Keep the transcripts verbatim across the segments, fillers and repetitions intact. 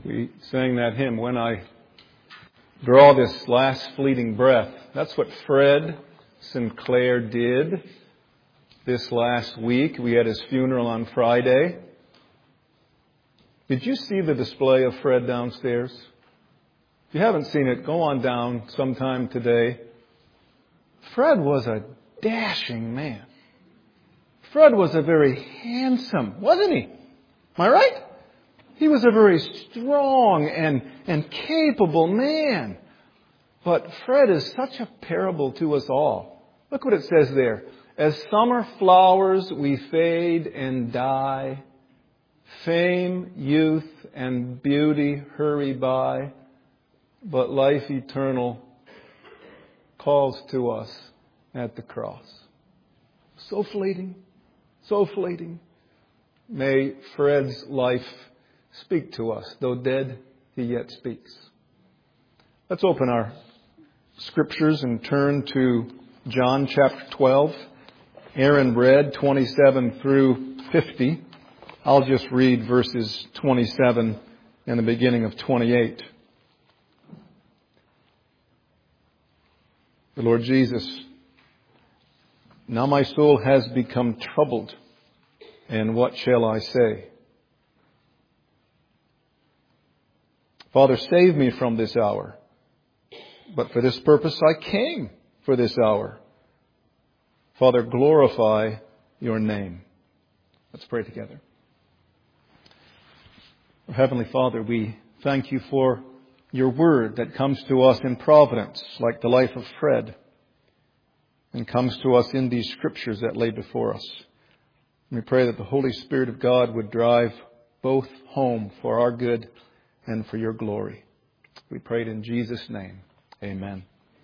We sang that hymn, When I Draw This Last Fleeting Breath. That's what Fred Sinclair did this last week. We had his funeral on Friday. Did you see the display of Fred downstairs? If you haven't seen it, go on down sometime today. Fred was a dashing man. Fred was a very handsome, wasn't he? Am I right? He was a very strong and, and capable man. But Fred is such a parable to us all. Look what it says there. As summer flowers we fade and die. Fame, youth, and beauty hurry by. But life eternal calls to us at the cross. So fleeting. So fleeting. May Fred's life speak to us. Though dead, he yet speaks. Let's open our scriptures and turn to John chapter twelve. Aaron read twenty-seven through fifty. I'll just read verses twenty-seven and the beginning of twenty-eight. The Lord Jesus, now my soul has become troubled, and what shall I say? Father, save me from this hour. But for this purpose I came for this hour. Father, glorify your name. Let's pray together. Heavenly Father, we thank you for your word that comes to us in providence, like the life of Fred, and comes to us in these scriptures that lay before us. And we pray that the Holy Spirit of God would drive both home for our good and for your glory. We pray it in Jesus' name. Amen.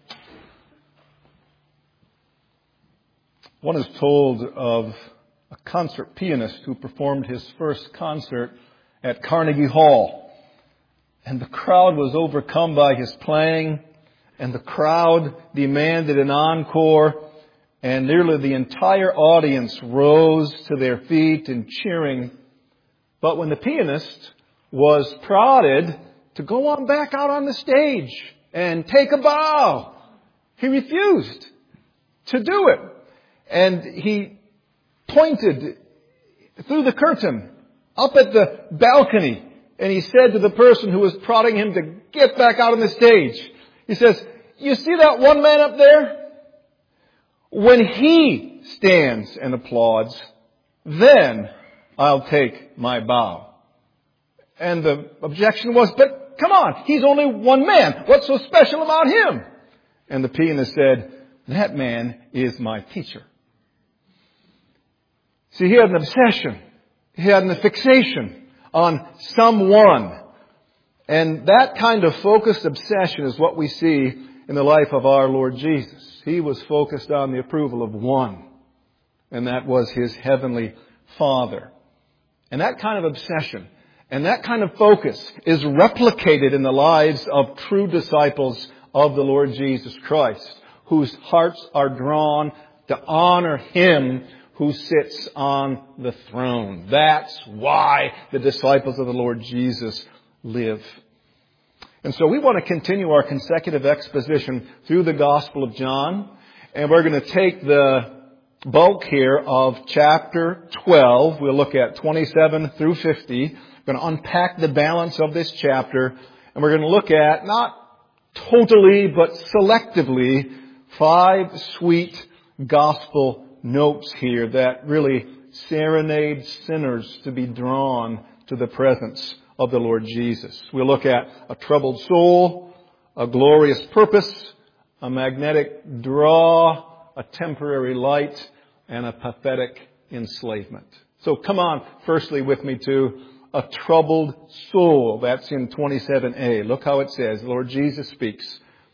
One is told of a concert pianist who performed his first concert at Carnegie Hall. And the crowd was overcome by his playing, and the crowd demanded an encore, and nearly the entire audience rose to their feet in cheering. But when the pianist was prodded to go on back out on the stage and take a bow, he refused to do it. And he pointed through the curtain up at the balcony, and he said to the person who was prodding him to get back out on the stage, he says, you see that one man up there? When he stands and applauds, then I'll take my bow. And the objection was, but come on, he's only one man. What's so special about him? And the pianist said, that man is my teacher. See, he had an obsession. He had a fixation on someone. And that kind of focused obsession is what we see in the life of our Lord Jesus. He was focused on the approval of one, and that was his heavenly Father. And that kind of obsession and that kind of focus is replicated in the lives of true disciples of the Lord Jesus Christ, whose hearts are drawn to honor Him who sits on the throne. That's why the disciples of the Lord Jesus live. And so we want to continue our consecutive exposition through the Gospel of John. And we're going to take the bulk here of chapter twelve. We'll look at twenty-seven through fifty. We're going to unpack the balance of this chapter. And we're going to look at, not totally, but selectively, five sweet gospel notes here that really serenade sinners to be drawn to the presence of the Lord Jesus. We'll look at a troubled soul, a glorious purpose, a magnetic draw, a temporary light, and a pathetic enslavement. So come on, firstly with me to a troubled soul. That's in twenty-seven a. Look how it says. The Lord Jesus speaks.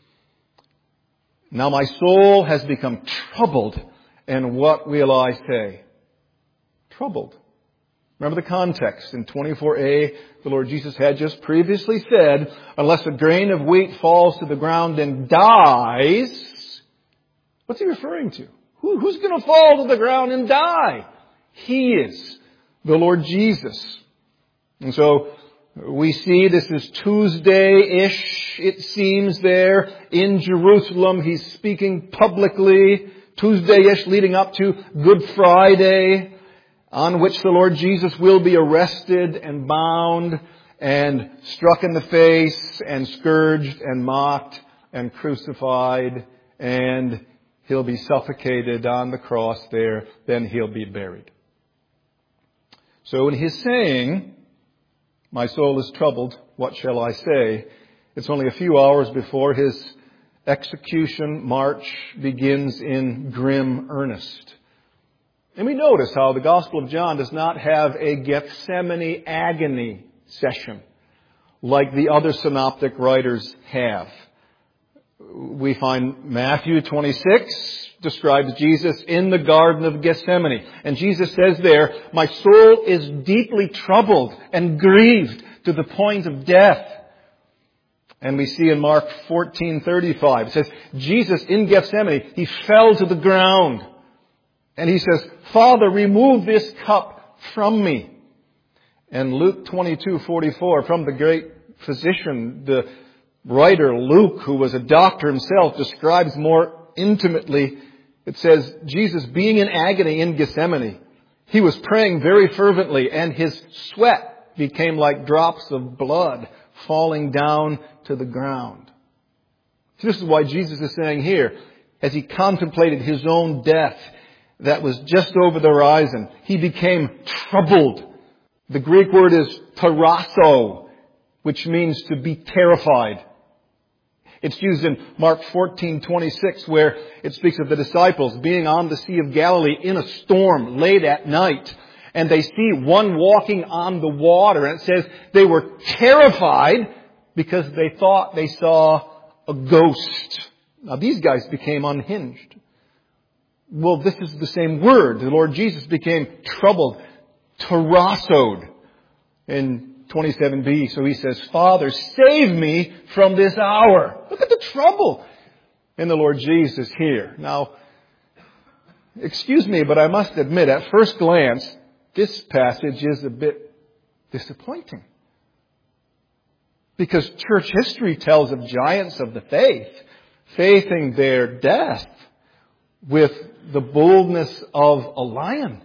Now my soul has become troubled, and what will I say? Troubled. Remember the context. In twenty-four a, the Lord Jesus had just previously said, unless a grain of wheat falls to the ground and dies, what's He referring to? Who, who's going to fall to the ground and die? He is, the Lord Jesus. And so We see this is Tuesday-ish, it seems, there in Jerusalem. He's speaking publicly, Tuesday-ish, leading up to Good Friday, on which the Lord Jesus will be arrested and bound and struck in the face and scourged and mocked and crucified, and he'll be suffocated on the cross there. Then he'll be buried. So in his saying, "My soul is troubled, what shall I say?" it's only a few hours before his execution march begins in grim earnest. And we notice how the Gospel of John does not have a Gethsemane agony session like the other synoptic writers have. We find Matthew twenty-six describes Jesus in the Garden of Gethsemane. And Jesus says there, "My soul is deeply troubled and grieved to the point of death." And we see in Mark fourteen thirty-five, it says, Jesus in Gethsemane, he fell to the ground. And he says, "Father, remove this cup from me." And Luke twenty-two forty-four, from the great physician, the writer Luke, who was a doctor himself, describes more intimately. It says, Jesus being in agony in Gethsemane, he was praying very fervently, and his sweat became like drops of blood falling down to the ground. So this is why Jesus is saying here, as he contemplated his own death that was just over the horizon, he became troubled. The Greek word is tarasso, which means to be terrified. It's used in Mark fourteen twenty-six, where it speaks of the disciples being on the Sea of Galilee in a storm late at night. And they see one walking on the water. And it says they were terrified because they thought they saw a ghost. Now these guys became unhinged. Well, this is the same word. The Lord Jesus became troubled, terrassoed in twenty-seven b. So he says, "Father, save me from this hour." Look at the trouble in the Lord Jesus here. Now, excuse me, but I must admit, at first glance, this passage is a bit disappointing. Because church history tells of giants of the faith facing their death with the boldness of a lion.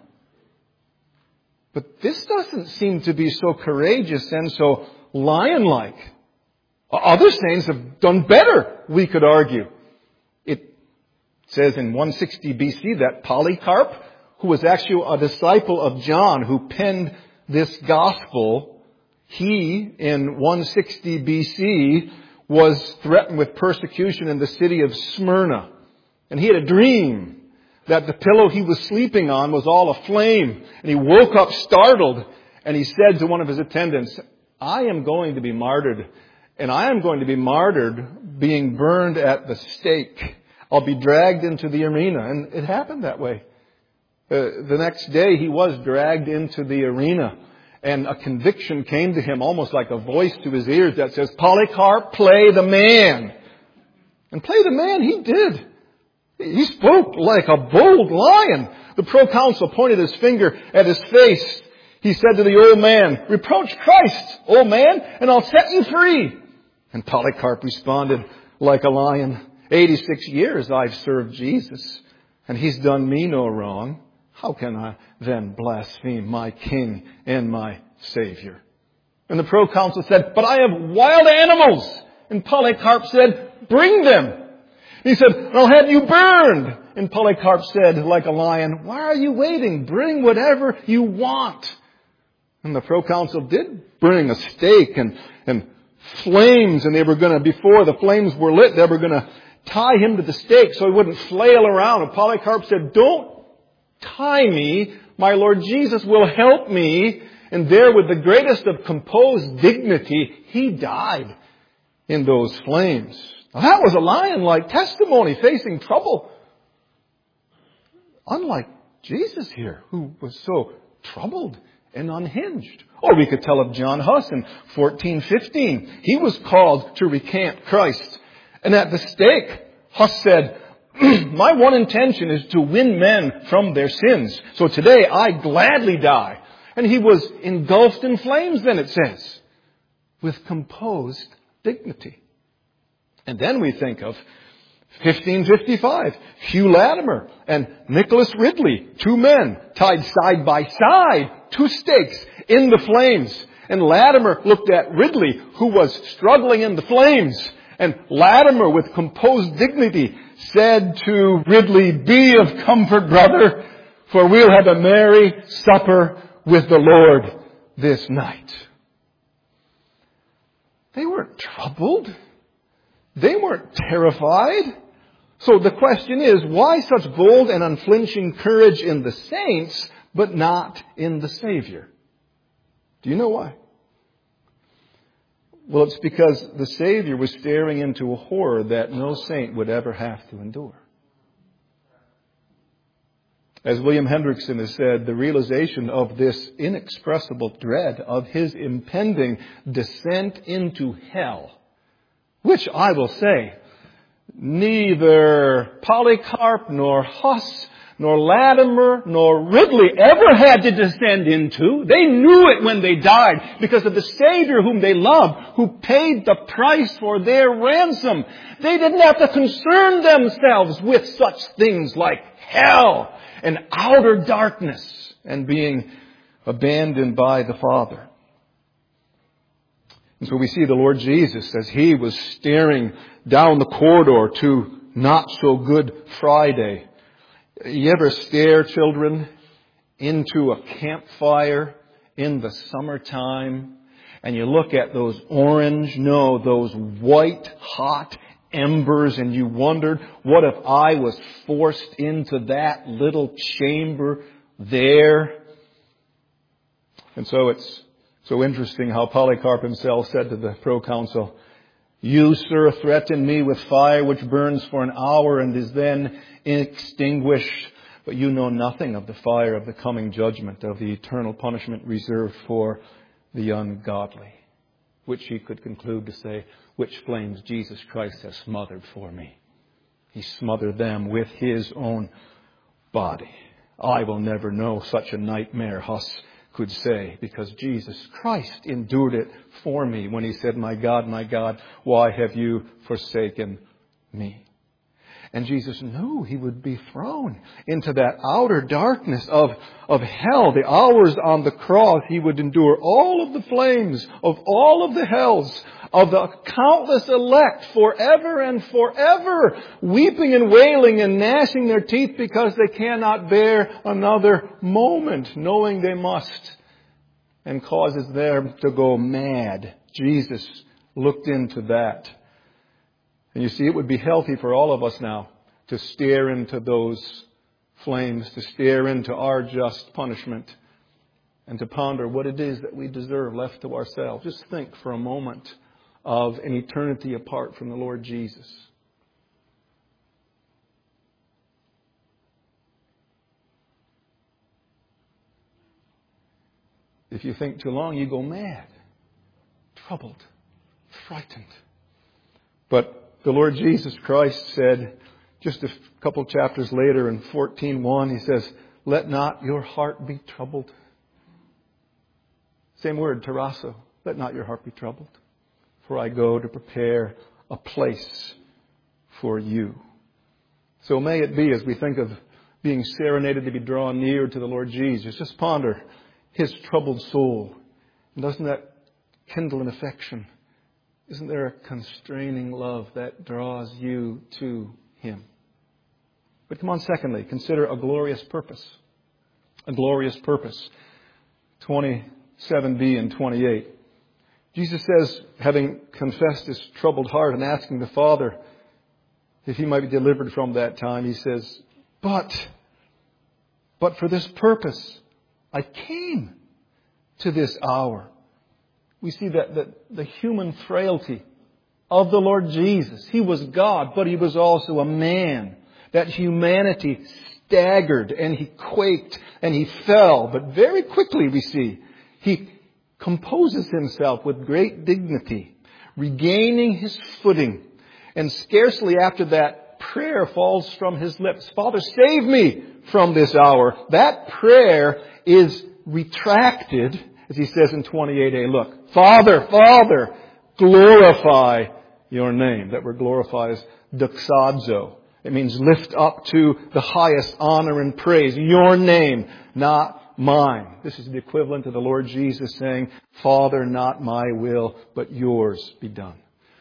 But this doesn't seem to be so courageous and so lion-like. Other saints have done better, we could argue. It says in one sixty B C that Polycarp, who was actually a disciple of John, who penned this gospel, he, in one sixty B C, was threatened with persecution in the city of Smyrna. And he had a dream that the pillow he was sleeping on was all aflame. And he woke up startled, and he said to one of his attendants, "I am going to be martyred, and I am going to be martyred being burned at the stake. I'll be dragged into the arena." And it happened that way. Uh, the next day he was dragged into the arena, and a conviction came to him, almost like a voice to his ears that says, "Polycarp, play the man." And play the man he did. He spoke like a bold lion. The proconsul pointed his finger at his face. He said to the old man, "Reproach Christ, old man, and I'll set you free." And Polycarp responded like a lion, eighty-six years I've served Jesus, and he's done me no wrong. How can I then blaspheme my King and my Savior?" And the proconsul said, "But I have wild animals." And Polycarp said, "Bring them." He said, "I'll have you burned." And Polycarp said, like a lion, "Why are you waiting? Bring whatever you want." And the proconsul did bring a stake and, and flames, and they were going to, before the flames were lit, they were going to tie him to the stake so he wouldn't flail around. And Polycarp said, "Don't tie me. My Lord Jesus will help me." And there, with the greatest of composed dignity, he died in those flames. Now, that was a lion-like testimony facing trouble. Unlike Jesus here, who was so troubled and unhinged. Or we could tell of John Huss in fourteen fifteen. He was called to recant Christ. And at the stake, Huss said, "My one intention is to win men from their sins. So today I gladly die." And he was engulfed in flames then, it says. with composed dignity. And then we think of fifteen fifty-five, Hugh Latimer and Nicholas Ridley, two men tied side by side, two stakes in the flames. And Latimer looked at Ridley, who was struggling in the flames. And Latimer, with composed dignity, said to Ridley, "Be of comfort, brother, for we'll have a merry supper with the Lord this night." They weren't troubled. They weren't terrified. So the question is, why such bold and unflinching courage in the saints, but not in the Savior? Do you know why? Well, it's because the Savior was staring into a horror that no saint would ever have to endure. As William Hendrickson has said, the realization of this inexpressible dread of his impending descent into hell, which I will say, neither Polycarp nor Huss nor Latimer nor Ridley ever had to descend into. They knew it when they died because of the Savior whom they loved, who paid the price for their ransom. They didn't have to concern themselves with such things like hell and outer darkness and being abandoned by the Father. And so we see the Lord Jesus as He was staring down the corridor to Not So Good Friday. You ever stare, children, into a campfire in the summertime and you look at those orange, no, those white hot embers and you wondered, what if I was forced into that little chamber there? And so it's so interesting how Polycarp himself said to the proconsul, "You, sir, threaten me with fire which burns for an hour and is then extinguished, but you know nothing of the fire of the coming judgment, of the eternal punishment reserved for the ungodly," which he could conclude to say, which flames Jesus Christ has smothered for me. He smothered them with His own body. I will never know such a nightmare, Huss could say, because Jesus Christ endured it for me when He said, "My God, my God, why have you forsaken me?" And Jesus knew He would be thrown into that outer darkness of, of hell. The hours on the cross, He would endure all of the flames of all of the hells of the countless elect forever and forever, weeping and wailing and gnashing their teeth because they cannot bear another moment, knowing they must, and causes them to go mad. Jesus looked into that. And you see, it would be healthy for all of us now to stare into those flames, to stare into our just punishment, and to ponder what it is that we deserve left to ourselves. Just think for a moment of an eternity apart from the Lord Jesus. If you think too long, you go mad, troubled, frightened. But the Lord Jesus Christ said, just a couple chapters later in fourteen one, He says, "Let not your heart be troubled." Same word, tarasso. "Let not your heart be troubled. For I go to prepare a place for you." So may it be, as we think of being serenaded to be drawn near to the Lord Jesus, just ponder His troubled soul. And doesn't that kindle an affection? Isn't there a constraining love that draws you to Him? But come on, secondly, consider a glorious purpose. A glorious purpose. twenty-seven b and twenty-eight. Jesus says, having confessed his troubled heart and asking the Father if He might be delivered from that time, He says, But, but for this purpose I came to this hour. We see that, that the human frailty of the Lord Jesus. He was God, but He was also a man. That humanity staggered and He quaked and He fell. But very quickly we see He composes Himself with great dignity, regaining His footing. And scarcely after that, prayer falls from His lips. "Father, save me from this hour." That prayer is retracted as he says in twenty-eight a, look, Father, Father, glorify your name. That word glorify is doxazo. It means lift up to the highest honor and praise. Your name, not mine. This is the equivalent of the Lord Jesus saying, Father, not my will, but yours be done.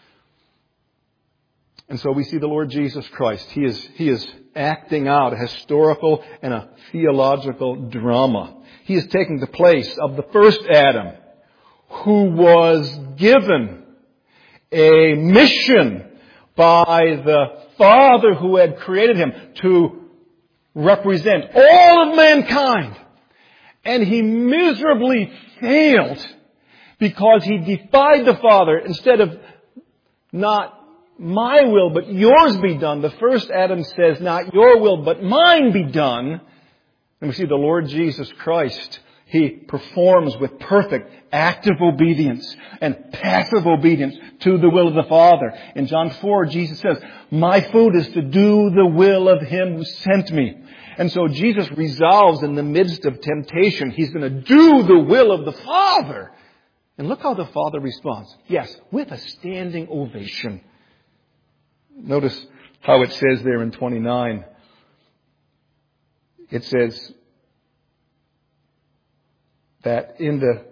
And so we see the Lord Jesus Christ. He is, he is acting out a historical and a theological drama. He is taking the place of the first Adam, who was given a mission by the Father who had created him to represent all of mankind. And he miserably failed because he defied the Father. Instead of not my will, but yours be done. The first Adam says, not your will, but mine be done. And we see the Lord Jesus Christ. He performs with perfect active obedience and passive obedience to the will of the Father. In John four, Jesus says, my food is to do the will of Him who sent me. And so Jesus resolves in the midst of temptation, He's going to do the will of the Father. And look how the Father responds. Yes, with a standing ovation. Notice how it says there in twenty-nine. It says that in the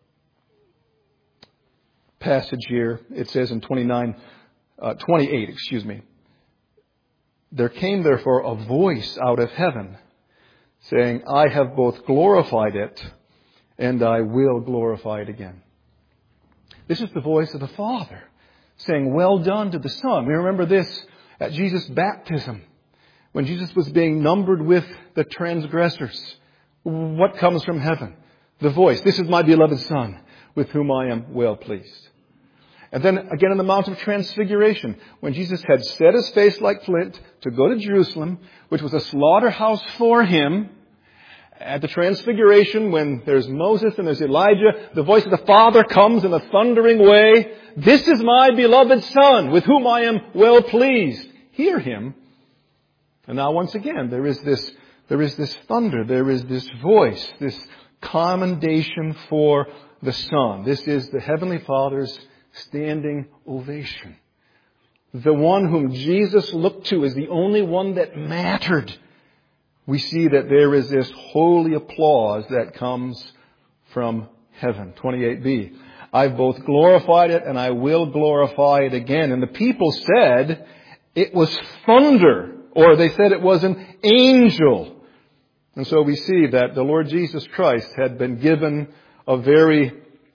passage here, it says in twenty-nine, uh, twenty-eight, excuse me. There came therefore a voice out of heaven saying, I have both glorified it and I will glorify it again. This is the voice of the Father saying, well done to the Son. We remember this at Jesus' baptism when Jesus was being numbered with the transgressors. What comes from heaven? The voice. This is my beloved Son with whom I am well pleased. And then again on the Mount of Transfiguration, when Jesus had set his face like flint to go to Jerusalem, which was a slaughterhouse for him, at the Transfiguration, when there's Moses and there's Elijah, the voice of the Father comes in a thundering way. This is my beloved Son with whom I am well pleased. Hear him. And now once again, there is this, there is this thunder, there is this voice, this commendation for the Son. This is the Heavenly Father's standing ovation. The one whom Jesus looked to as the only one that mattered. We see that there is this holy applause that comes from heaven. twenty-eight b. I've both glorified it and I will glorify it again. And the people said it was thunder, or they said it was an angel. And so we see that the Lord Jesus Christ had been given a very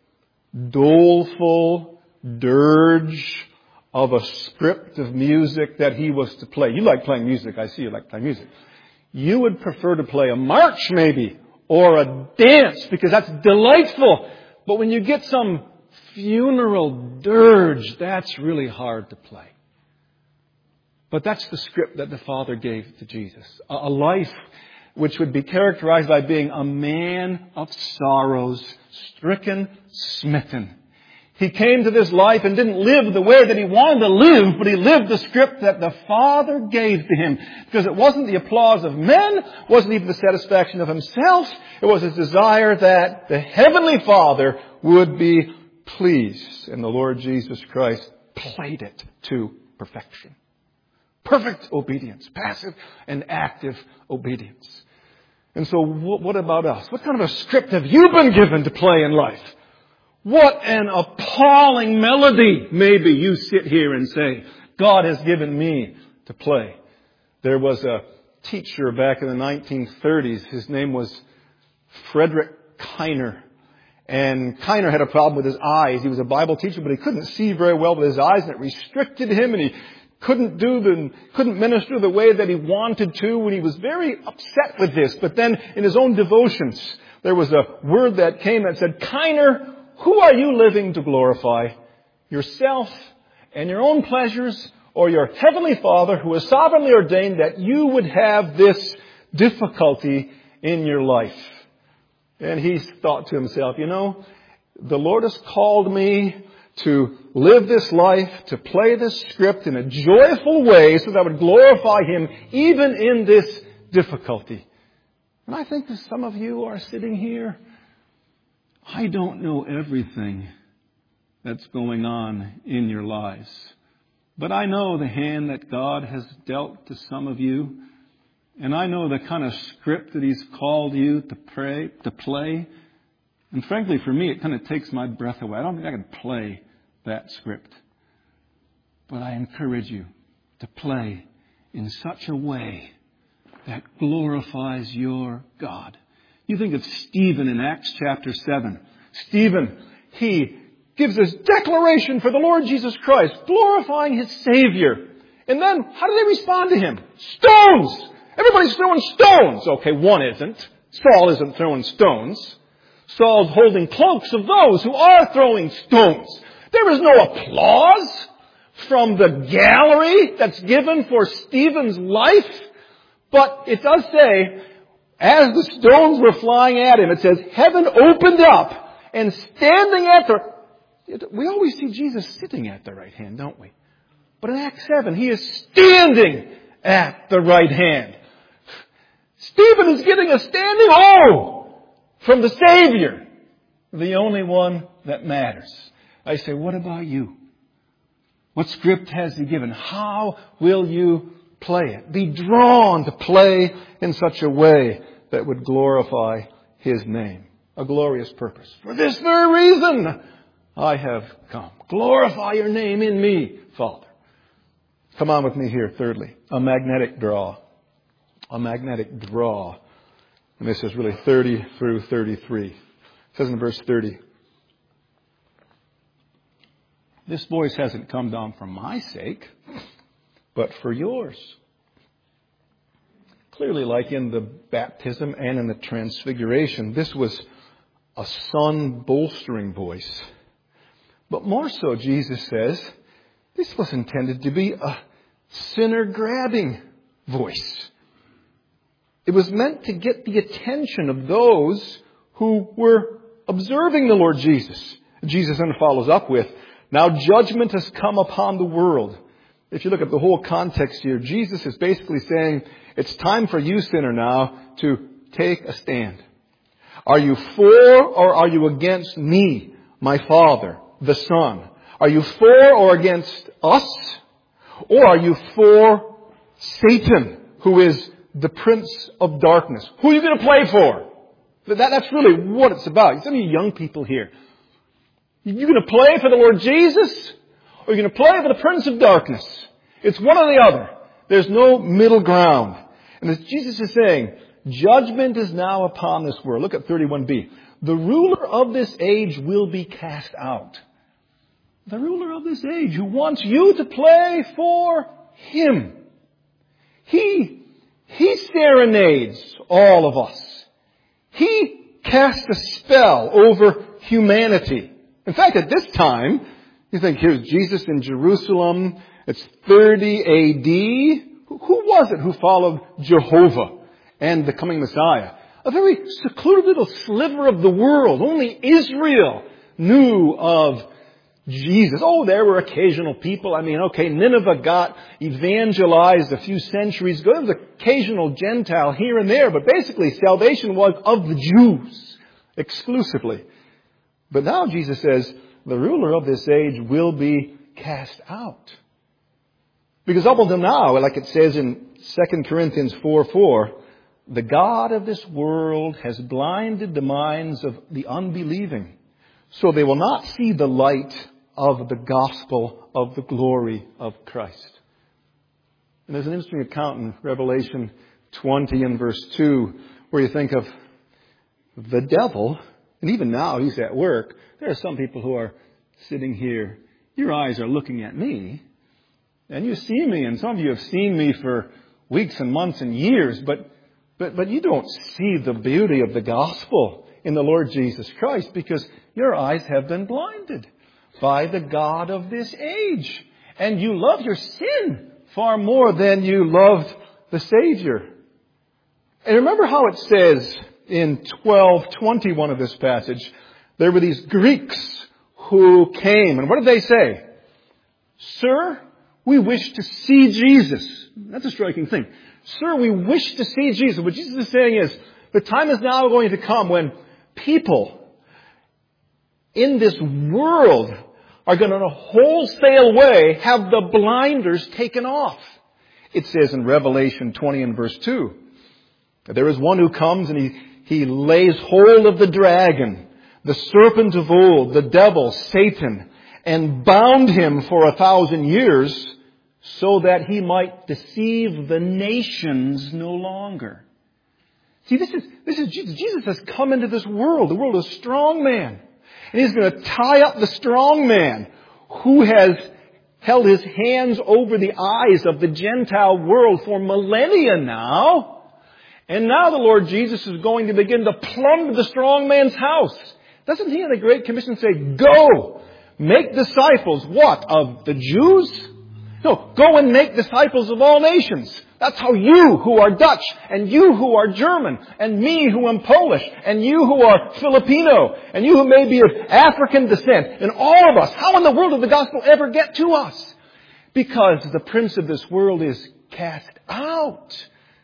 doleful dirge of a script of music that he was to play. You like playing music. I see you like playing music. You would prefer to play a march maybe, or a dance, because that's delightful. But when you get some funeral dirge, that's really hard to play. But that's the script that the Father gave to Jesus. A life which would be characterized by being a man of sorrows, stricken, smitten. He came to this life and didn't live the way that he wanted to live, but he lived the script that the Father gave to him. Because it wasn't the applause of men, wasn't even the satisfaction of himself. It was his desire that the Heavenly Father would be pleased. And the Lord Jesus Christ played it to perfection. Perfect obedience, passive and active obedience. And so what about us? What kind of a script have you been given to play in life? What an appalling melody, maybe you sit here and say, God has given me to play. There was a teacher back in the nineteen thirties. His name was Frederick Kiner. And Kiner had a problem with his eyes. He was a Bible teacher, but he couldn't see very well with his eyes, and it restricted him, and he couldn't do the, couldn't minister the way that he wanted to, and he was very upset with this. But then in his own devotions, there was a word that came that said, Kiner, who are you living to glorify? Yourself and your own pleasures, or your Heavenly Father who has sovereignly ordained that you would have this difficulty in your life? And he thought to himself, you know, the Lord has called me to live this life, to play this script in a joyful way so that I would glorify Him even in this difficulty. And I think that some of you are sitting here I don't know everything that's going on in your lives, but I know the hand that God has dealt to some of you, and I know the kind of script that He's called you to pray, to play. And frankly, for me, it kind of takes my breath away. I don't think I can play that script. But I encourage you to play in such a way that glorifies your God. You think of Stephen in Acts chapter seven. Stephen, he gives his declaration for the Lord Jesus Christ, glorifying his Savior. And then, how do they respond to him? Stones! Everybody's throwing stones. Okay, one isn't. Saul isn't throwing stones. Saul's holding cloaks of those who are throwing stones. There is no applause from the gallery that's given for Stephen's life. But it does say, as the stones were flying at him, it says, heaven opened up, and standing at the... We always see Jesus sitting at the right hand, don't we? But in Acts seven, He is standing at the right hand. Stephen is getting a standing O from the Savior, the only one that matters. I say, what about you? What script has He given? How will you play it? Be drawn to play in such a way that would glorify His name. A glorious purpose. For this very reason I have come. Glorify your name in me, Father. Come on with me here, thirdly. A magnetic draw. A magnetic draw. And this is really thirty through thirty-three. It says in verse thirty, this voice hasn't come down for my sake, but for yours. Clearly, like in the baptism and in the transfiguration, this was a son-bolstering voice. But more so, Jesus says, this was intended to be a sinner-grabbing voice. It was meant to get the attention of those who were observing the Lord Jesus. Jesus then follows up with, now judgment has come upon the world. If you look at the whole context here, Jesus is basically saying, it's time for you, sinner, now to take a stand. Are you for or are you against me, my Father, the Son? Are you for or against us? Or are you for Satan, who is the prince of darkness? Who are you going to play for? That, that's really what it's about. Some of you young people here, you're going to play for the Lord Jesus, or you're going to play for the prince of darkness. It's one or the other. There's no middle ground. And as Jesus is saying, judgment is now upon this world. Look at thirty-one b. The ruler of this age will be cast out. The ruler of this age who wants you to play for him. He, he serenades all of us. He casts a spell over humanity. In fact, at this time, you think, here's Jesus in Jerusalem. It's thirty A D. Who was it who followed Jehovah and the coming Messiah? A very secluded little sliver of the world. Only Israel knew of Jesus. Oh, there were occasional people. I mean, okay, Nineveh got evangelized a few centuries ago. There was an occasional Gentile here and there, but basically salvation was of the Jews exclusively. But now Jesus says, the ruler of this age will be cast out. Because up until now, like it says in Second Corinthians four four, the God of this world has blinded the minds of the unbelieving, so they will not see the light of the gospel of the glory of Christ. And there's an interesting account in Revelation twenty and verse two, where you think of the devil, and even now he's at work. There are some people who are sitting here. Your eyes are looking at me, and you see me, and some of you have seen me for weeks and months and years, but but but you don't see the beauty of the gospel in the Lord Jesus Christ because your eyes have been blinded by the God of this age. And you love your sin far more than you loved the Savior. And remember how it says in twelve twenty-one of this passage, there were these Greeks who came, and what did they say? Sir, we wish to see Jesus. That's a striking thing. Sir, we wish to see Jesus. What Jesus is saying is, the time is now going to come when people in this world are going to, in a wholesale way, have the blinders taken off. It says in Revelation twenty and verse two, that there is one who comes and he, he lays hold of the dragon, the serpent of old, the devil, Satan, and bound him for a thousand years so that he might deceive the nations no longer. See, this is, this is Jesus. Jesus has come into this world, the world of strong man. And He's going to tie up the strong man who has held his hands over the eyes of the Gentile world for millennia now. And now the Lord Jesus is going to begin to plunder the strong man's house. Doesn't He in the Great Commission say, go, make disciples, what, of the Jews? No, go and make disciples of all nations. That's how you who are Dutch, and you who are German, and me who am Polish, and you who are Filipino, and you who may be of African descent, and all of us, how in the world did the gospel ever get to us? Because the prince of this world is cast out.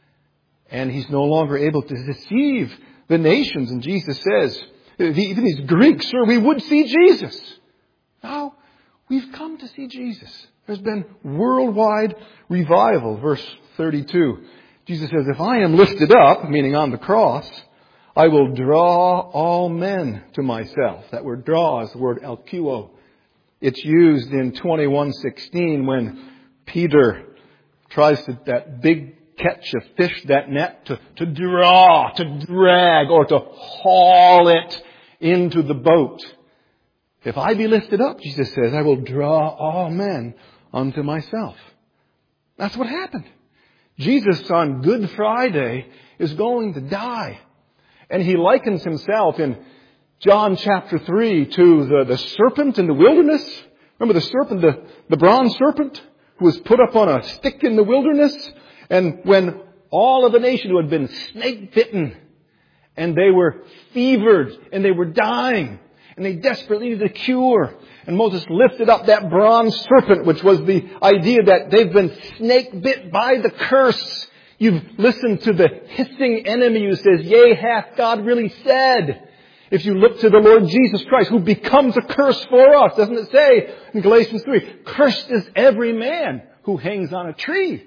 And he's no longer able to deceive the nations. And Jesus says, even these Greeks, sir, we would see Jesus. Now, we've come to see Jesus. There's been worldwide revival. Verse thirty-two. Jesus says, if I am lifted up, meaning on the cross, I will draw all men to myself. That word draw is the word elkuo. It's used in twenty-one sixteen when Peter tries to, that big catch of fish, that net, to, to draw, to drag, or to haul it into the boat. If I be lifted up, Jesus says, I will draw all men unto myself. That's what happened. Jesus on Good Friday is going to die. And He likens Himself in John chapter three to the, the serpent in the wilderness. Remember the serpent, the, the bronze serpent who was put up on a stick in the wilderness? And when all of the nation who had been snake bitten and they were fevered and they were dying and they desperately needed a cure. And Moses lifted up that bronze serpent, which was the idea that they've been snake bit by the curse. You've listened to the hissing enemy who says, yea, hath God really said? If you look to the Lord Jesus Christ, who becomes a curse for us, doesn't it say in Galatians three, cursed is every man who hangs on a tree.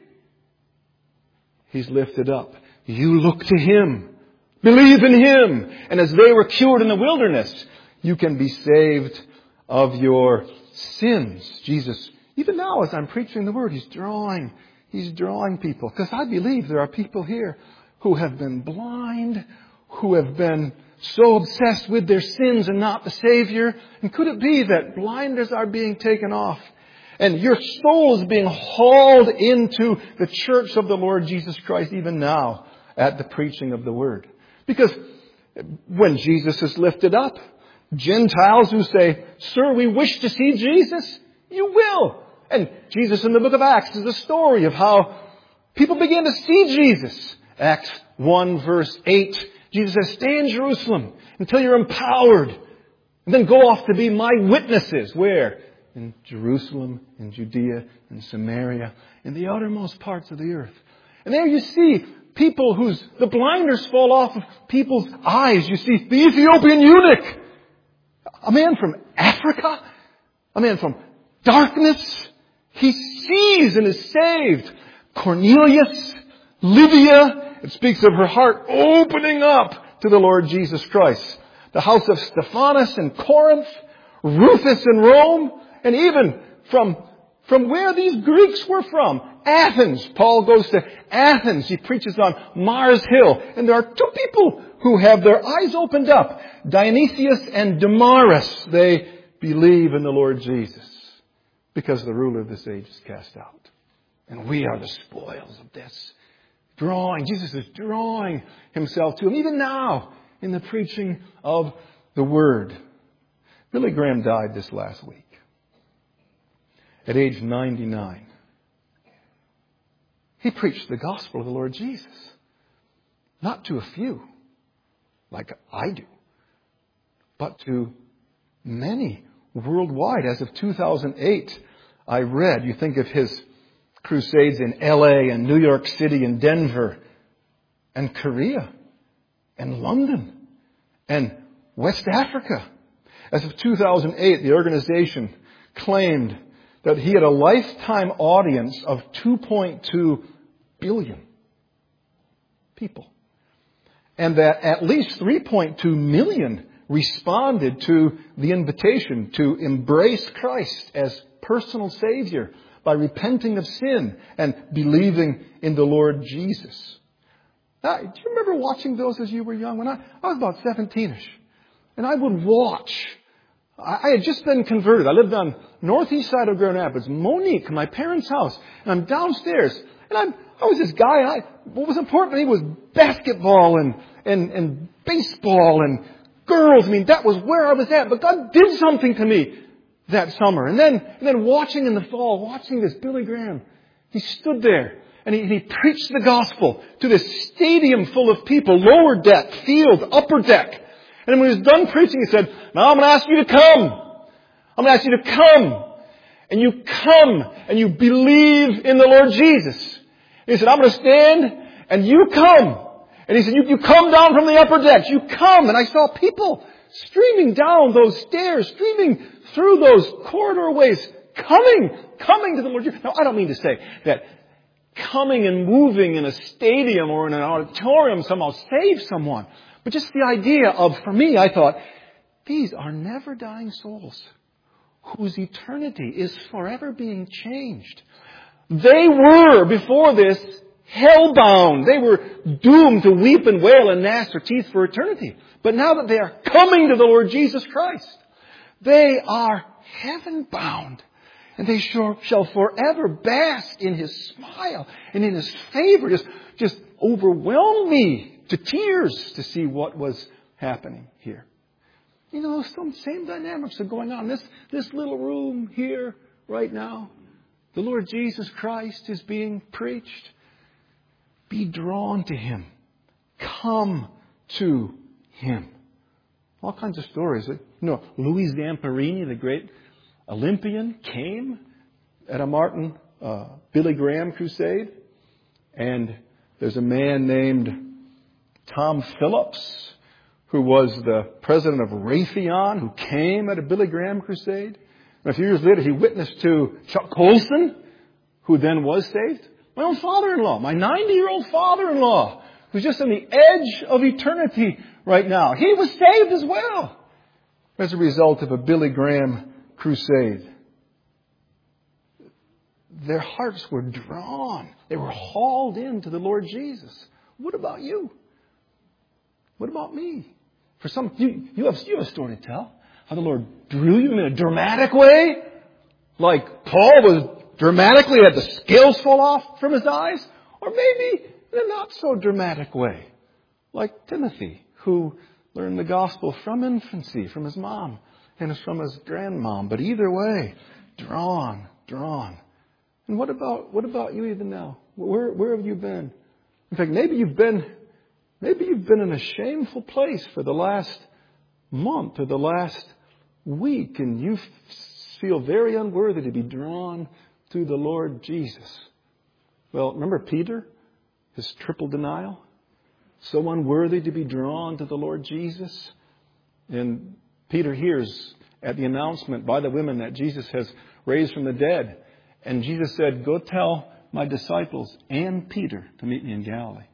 He's lifted up. You look to Him. Believe in Him. And as they were cured in the wilderness, you can be saved of your sins. Jesus, even now as I'm preaching the Word, He's drawing, He's drawing people. Because I believe there are people here who have been blind, who have been so obsessed with their sins and not the Savior. And could it be that blinders are being taken off? And your soul is being hauled into the church of the Lord Jesus Christ even now at the preaching of the Word. Because when Jesus is lifted up, Gentiles who say, sir, we wish to see Jesus, you will. And Jesus in the book of Acts is a story of how people began to see Jesus. Acts one verse eight, Jesus says, stay in Jerusalem until you're empowered. And then go off to be my witnesses. Where? In Jerusalem, in Judea, in Samaria, in the uttermost parts of the earth. And there you see people whose, the blinders fall off of people's eyes. You see the Ethiopian eunuch. A man from Africa. A man from darkness. He sees and is saved. Cornelius, Lydia. It speaks of her heart opening up to the Lord Jesus Christ. The house of Stephanus in Corinth. Rufus in Rome. And even from, from where these Greeks were from. Athens. Paul goes to Athens. He preaches on Mars Hill. And there are two people who have their eyes opened up. Dionysius and Damaris. They believe in the Lord Jesus. Because the ruler of this age is cast out. And we are the spoils of this. Drawing. Jesus is drawing Himself to Him. Even now in the preaching of the Word. Billy Graham died this last week. At age ninety-nine. He preached the gospel of the Lord Jesus. Not to a few, like I do, but to many worldwide. As of two thousand eight, I read, you think of his crusades in L A and New York City and Denver and Korea and London and West Africa. As of two thousand eight, the organization claimed that he had a lifetime audience of two point two billion people. And that at least three point two million responded to the invitation to embrace Christ as personal Savior by repenting of sin and believing in the Lord Jesus. Now, do you remember watching those as you were young? When I, I was about seventeen-ish. And I would watch. I, I had just been converted. I lived on northeast side of Grand Rapids. Monique, my parents' house. And I'm downstairs. And I'm, I was this guy. And I, what was important to me was basketball and, and, and baseball and girls. I mean, that was where I was at. But God did something to me that summer. And then, and then watching in the fall, watching this Billy Graham. He stood there. And he, he preached the gospel to this stadium full of people, lower deck, field, upper deck. And when he was done preaching, he said, now I'm going to ask you to come. I'm going to ask you to come. And you come and you believe in the Lord Jesus. And he said, I'm going to stand and you come. And he said, you, you come down from the upper decks. You come. And I saw people streaming down those stairs, streaming through those corridor ways, coming, coming to the Lord Jesus. Now, I don't mean to say that coming and moving in a stadium or in an auditorium somehow saves someone. But just the idea of, for me, I thought, these are never dying souls whose eternity is forever being changed. They were, before this, hell-bound. They were doomed to weep and wail and gnash their teeth for eternity. But now that they are coming to the Lord Jesus Christ, they are heaven-bound. And they shall forever bask in His smile and in His favor. Just, just overwhelm me to tears to see what was happening here. You know, some same dynamics are going on. This, this little room here right now, the Lord Jesus Christ is being preached. Be drawn to Him. Come to Him. All kinds of stories. You know, Louis Zamperini, the great Olympian, came at a Martin uh, Billy Graham crusade. And there's a man named Tom Phillips, who was the president of Raytheon, who came at a Billy Graham crusade. And a few years later, he witnessed to Chuck Colson, who then was saved. My own father-in-law, my ninety-year-old father-in-law, who's just on the edge of eternity right now. He was saved as well as a result of a Billy Graham crusade. Their hearts were drawn. They were hauled into the Lord Jesus. What about you? What about me? For some, you, you, have, you have a story to tell. How the Lord drew you in a dramatic way. Like Paul was dramatically had the scales fall off from his eyes. Or maybe in a not so dramatic way. Like Timothy, who learned the gospel from infancy, from his mom and from his grandmom. But either way, drawn, drawn. And what about what about you even now? Where where have you been? In fact, maybe you've been maybe you've been in a shameful place for the last month or the last week, and you feel very unworthy to be drawn to the Lord Jesus. Well, remember Peter? His triple denial? So unworthy to be drawn to the Lord Jesus. And Peter hears at the announcement by the women that Jesus has raised from the dead. And Jesus said, go tell my disciples and Peter to meet me in Galilee.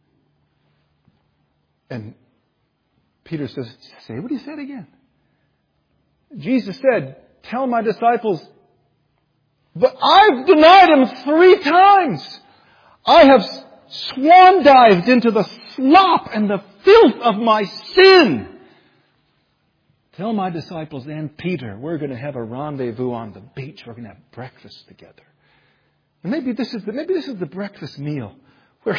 And Peter says, say what he said again. Jesus said, tell my disciples, but I've denied him three times. I have swan dived into the slop and the filth of my sin. Tell my disciples and Peter, we're going to have a rendezvous on the beach. We're going to have breakfast together. And maybe this is the, maybe this is the breakfast meal where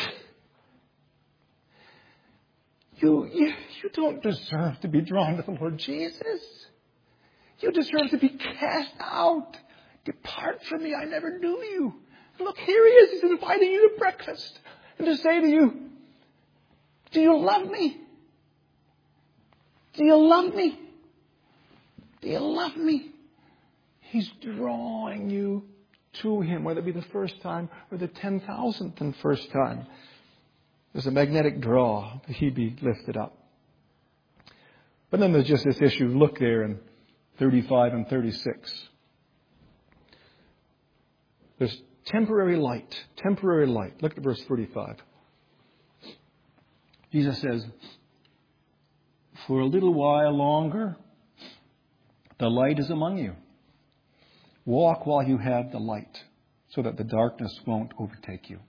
you, you, you don't deserve to be drawn to the Lord Jesus. You deserve to be cast out. Depart from me, I never knew you. Look, here he is. He's inviting you to breakfast. And to say to you, do you love me? Do you love me? Do you love me? He's drawing you to him, whether it be the first time or the ten thousandth and first time. There's a magnetic draw that he be lifted up. But then there's just this issue. Look there in thirty-five and thirty-six. There's temporary light. Temporary light. Look at verse thirty-five. Jesus says, "For a little while longer, the light is among you. Walk while you have the light, so that the darkness won't overtake you."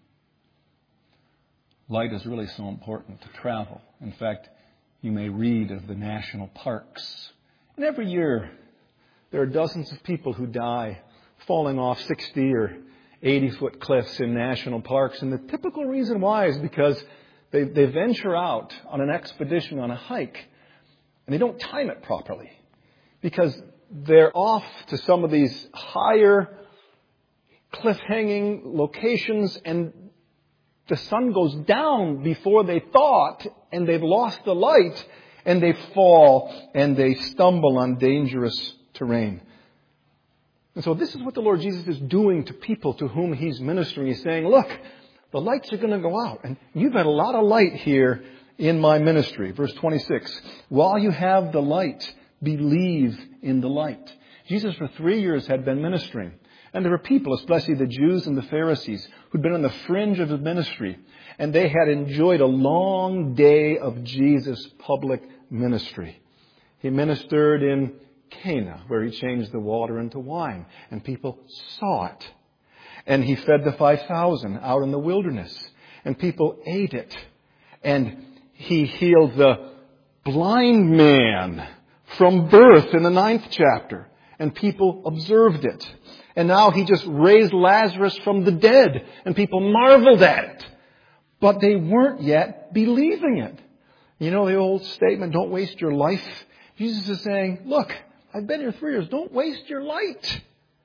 Light is really so important to travel. In fact, you may read of the national parks. And every year, there are dozens of people who die falling off sixty or eighty-foot cliffs in national parks. And the typical reason why is because they, they venture out on an expedition, on a hike, and they don't time it properly. Because they're off to some of these higher cliff-hanging locations, and the sun goes down before they thought, and they've lost the light, and they fall, and they stumble on dangerous terrain. And so this is what the Lord Jesus is doing to people to whom He's ministering. He's saying, look, the lights are going to go out, and you've had a lot of light here in my ministry. Verse twenty-six, while you have the light, believe in the light. Jesus for three years had been ministering. And there were people, especially the Jews and the Pharisees, who'd been on the fringe of his ministry. And they had enjoyed a long day of Jesus' public ministry. He ministered in Cana, where he changed the water into wine. And people saw it. And he fed the five thousand out in the wilderness. And people ate it. And he healed the blind man from birth in the ninth chapter. And people observed it. And now he just raised Lazarus from the dead. And people marveled at it. But they weren't yet believing it. You know the old statement, don't waste your life? Jesus is saying, look, I've been here three years. Don't waste your light.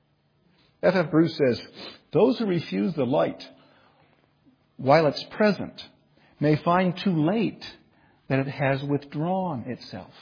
F F Bruce says, those who refuse the light while it's present may find too late that it has withdrawn itself.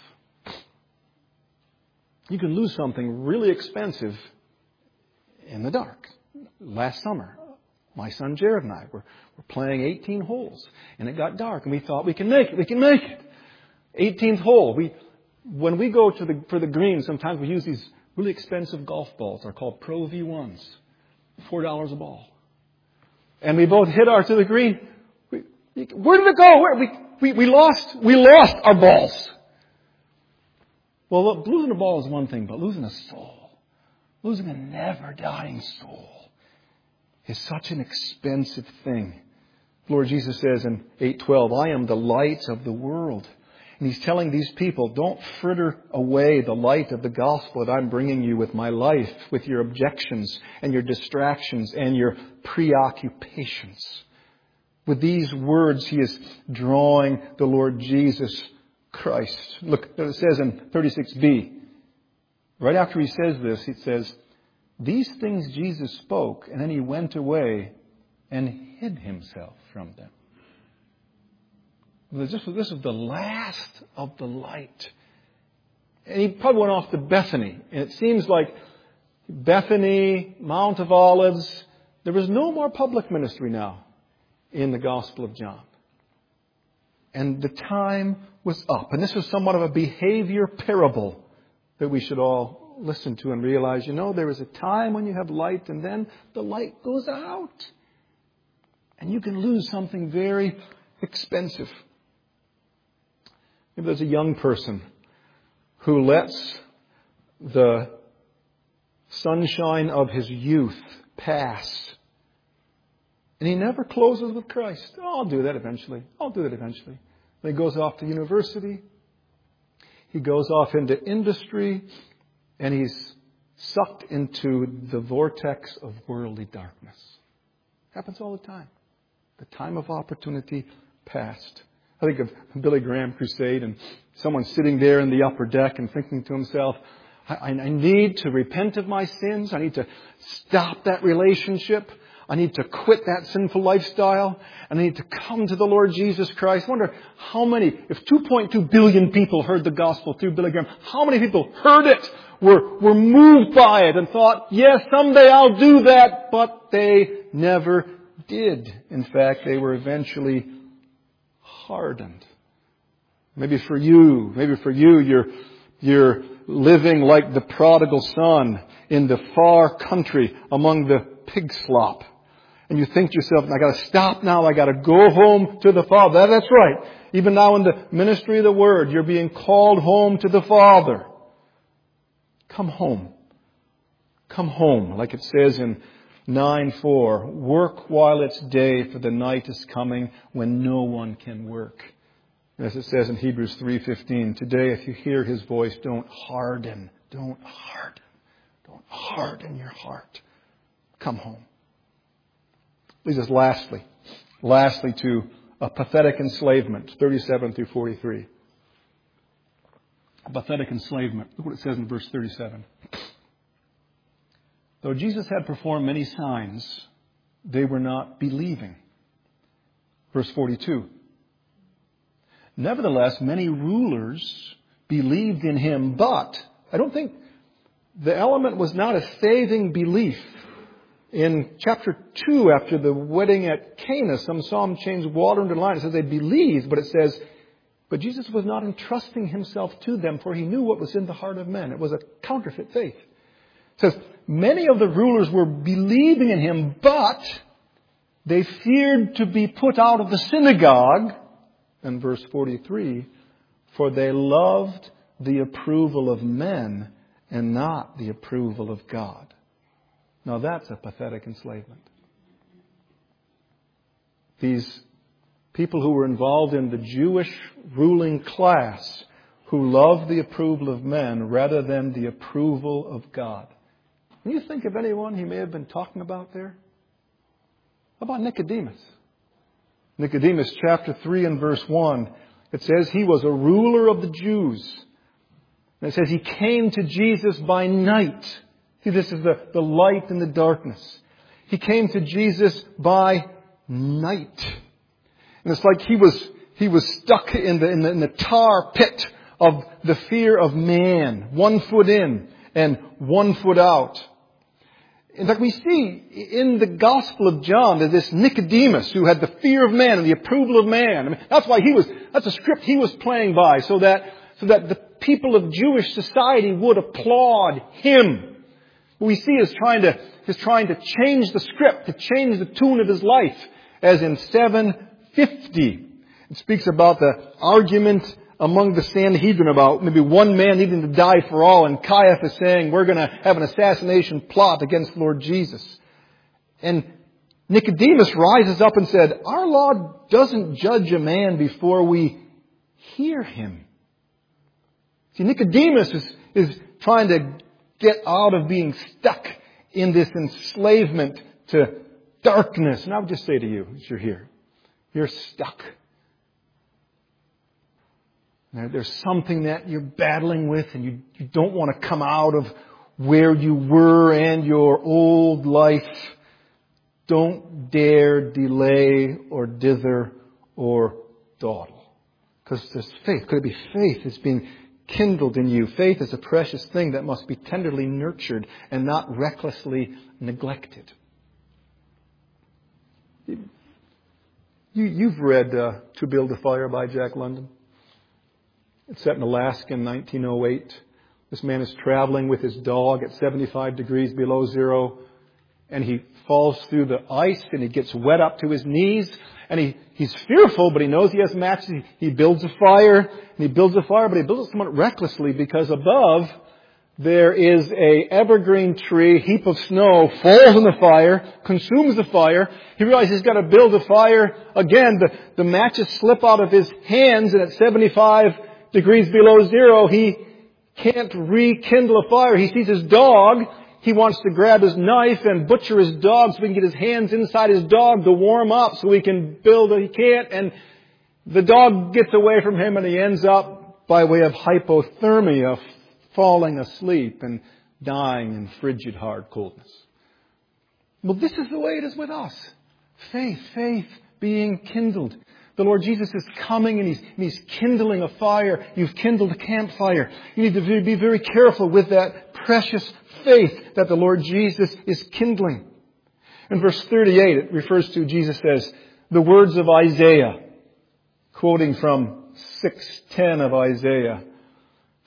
You can lose something really expensive in the dark. Last summer, my son Jared and I were, were playing eighteen holes, and it got dark, and we thought, we can make it, we can make it. eighteenth hole. We, when we go to the, for the green, sometimes we use these really expensive golf balls. They're called Pro V ones. four dollars a ball. And we both hit our to the green. We, where did it go? Where? We, we, we lost, we lost our balls. Well, look, losing a ball is one thing, but losing a soul, losing a never-dying soul is such an expensive thing. Lord Jesus says in eight twelve, I am the light of the world. And He's telling these people, don't fritter away the light of the gospel that I'm bringing you with my life, with your objections and your distractions and your preoccupations. With these words, He is drawing the Lord Jesus Christ. Look, it says in thirty-six b, right after He says this, it says, these things Jesus spoke, and then He went away and hid Himself from them. This is the last of the light. And He probably went off to Bethany. And it seems like Bethany, Mount of Olives, there was no more public ministry now in the Gospel of John. And the time was up. And this was somewhat of a behavior parable that we should all listen to and realize, you know, there is a time when you have light, and then the light goes out. And you can lose something very expensive. Maybe there's a young person who lets the sunshine of his youth pass. And he never closes with Christ. Oh, I'll do that eventually. I'll do that eventually. And he goes off to university. He goes off into industry. And he's sucked into the vortex of worldly darkness. Happens all the time. The time of opportunity passed. I think of Billy Graham Crusade and someone sitting there in the upper deck and thinking to himself, I, I need to repent of my sins. I need to stop that relationship. I need to quit that sinful lifestyle. And I need to come to the Lord Jesus Christ. I wonder how many, if two point two billion people heard the gospel through Billy Graham, how many people heard it, were, were moved by it and thought, yes, someday I'll do that, but they never did. In fact, they were eventually hardened. Maybe for you, maybe for you, you're, you're living like the prodigal son in the far country among the pig slop. And you think to yourself, I got to stop now. I got to go home to the Father. That's right. Even now in the ministry of the Word, you're being called home to the Father. Come home. Come home. Like it says in nine four, work while it's day, for the night is coming when no one can work. As it says in Hebrews three fifteen, today if you hear His voice, don't harden. Don't harden. Don't harden your heart. Come home. Leads us lastly, lastly to a pathetic enslavement, thirty-seven through forty-three. A pathetic enslavement. Look what it says in verse thirty-seven. Though Jesus had performed many signs, they were not believing. Verse forty-two. Nevertheless, many rulers believed in Him, but I don't think the element was not a saving belief. In chapter two, after the wedding at Cana, some saw Him change water into wine. It says they believed, but it says, but Jesus was not entrusting Himself to them, for He knew what was in the heart of men. It was a counterfeit faith. It says, many of the rulers were believing in Him, but they feared to be put out of the synagogue. And verse forty-three, for they loved the approval of men and not the approval of God. Now that's a pathetic enslavement. These people who were involved in the Jewish ruling class who loved the approval of men rather than the approval of God. Can you think of anyone He may have been talking about there? How about Nicodemus? Nicodemus chapter three and verse one. It says he was a ruler of the Jews. And it says he came to Jesus by night. See, this is the, the light in the darkness. He came to Jesus by night. And it's like he was he was stuck in the, in the in the tar pit of the fear of man. One foot in and one foot out. In fact, we see in the Gospel of John that this Nicodemus who had the fear of man and the approval of man. I mean, that's why he was, that's a script he was playing by, so that, so that the people of Jewish society would applaud him. What we see is trying to, is trying to change the script, to change the tune of his life, as in seven fifty. It speaks about the argument among the Sanhedrin about maybe one man needing to die for all, and Caiaphas saying, we're going to have an assassination plot against Lord Jesus. And Nicodemus rises up and said, our law doesn't judge a man before we hear him. See, Nicodemus is, is trying to get out of being stuck in this enslavement to darkness. And I would just say to you, as you're here, you're stuck. There's something that you're battling with and you, you don't want to come out of where you were and your old life. Don't dare delay or dither or dawdle. Because there's faith. Could it be faith that's being kindled in you? Faith is a precious thing that must be tenderly nurtured and not recklessly neglected. You, you've read uh, To Build a Fire by Jack London. It's set in Alaska in nineteen oh eight. This man is traveling with his dog at seventy-five degrees below zero. And he falls through the ice and he gets wet up to his knees. And he, he's fearful, but he knows he has matches. He, he builds a fire. And he builds a fire, but he builds it somewhat recklessly because above there is a evergreen tree, heap of snow, falls in the fire, consumes the fire. He realizes he's got to build a fire again. The, the matches slip out of his hands, and at seventy-five degrees below zero, he can't rekindle a fire. He sees his dog. He wants to grab his knife and butcher his dog so he can get his hands inside his dog to warm up so he can build it. He can't. And the dog gets away from him and he ends up by way of hypothermia, falling asleep and dying in frigid hard coldness. Well, this is the way it is with us. Faith, faith being kindled. The Lord Jesus is coming and he's, and he's kindling a fire. You've kindled a campfire. You need to be very careful with that precious faith that the Lord Jesus is kindling. In verse thirty-eight, it refers to, Jesus says, the words of Isaiah, quoting from six ten of Isaiah.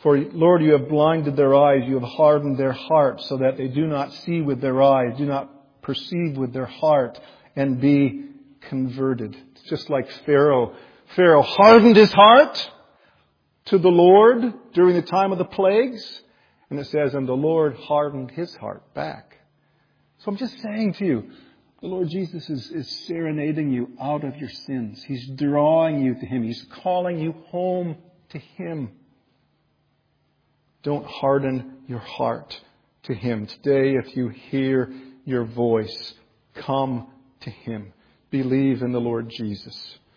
For, Lord, you have blinded their eyes, you have hardened their hearts, so that they do not see with their eyes, do not perceive with their heart, and be converted. It's just like Pharaoh. Pharaoh hardened his heart to the Lord during the time of the plagues. And it says, and the Lord hardened his heart back. So I'm just saying to you, the Lord Jesus is, is serenading you out of your sins. He's drawing you to Him. He's calling you home to Him. Don't harden your heart to Him. Today, if you hear your voice, come to Him. Believe in the Lord Jesus.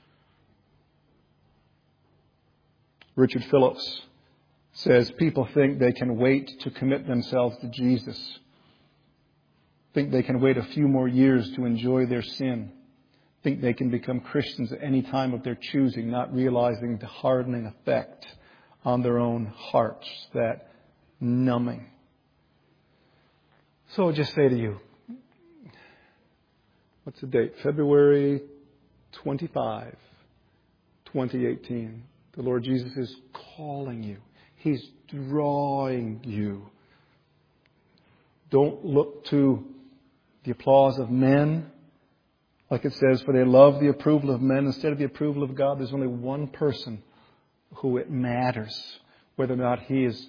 Richard Phillips says people think they can wait to commit themselves to Jesus. Think they can wait a few more years to enjoy their sin. Think they can become Christians at any time of their choosing, not realizing the hardening effect on their own hearts, that numbing. So I'll just say to you, what's the date? February twenty-fifth, twenty eighteen. The Lord Jesus is calling you. He's drawing you. Don't look to the applause of men. Like it says, for they love the approval of men instead of the approval of God. There's only one person who it matters whether or not He is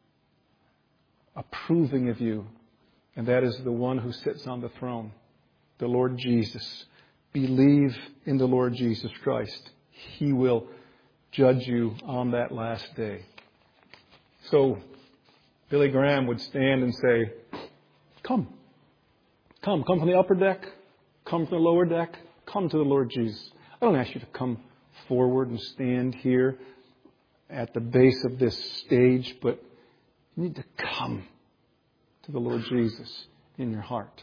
approving of you. And that is the one who sits on the throne, the Lord Jesus. Believe in the Lord Jesus Christ. He will judge you on that last day. So Billy Graham would stand and say, come. Come. Come from the upper deck. Come from the lower deck. Come to the Lord Jesus. I don't ask you to come forward and stand here at the base of this stage, but you need to come to the Lord Jesus in your heart.